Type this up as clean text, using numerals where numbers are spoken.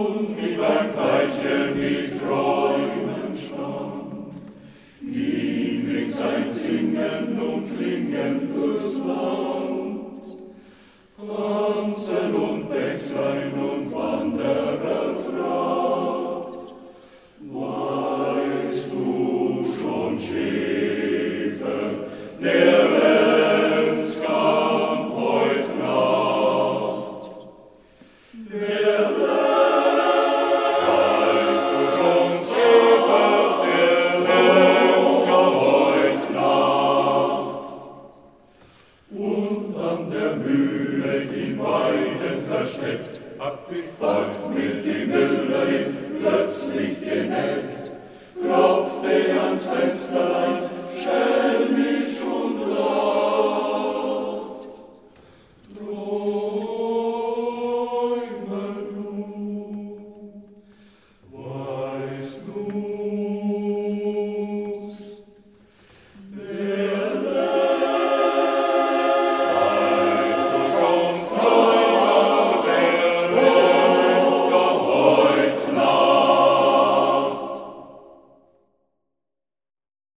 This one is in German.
wie beim Veilchen die Träumen schwang, ging rings ein Singen und Klingen durchs Land. Amsel und Bächlein und Wanderer fragt, weißt du schon, Schäfer, der Lenzgang heut Nacht? Der weißt du schon, Schäfer, der Lenzgang heut Nacht? Und an der Mühle in Weiden versteckt, hat mich die Müllerin plötzlich geneckt, klopfte ans Fensterlein,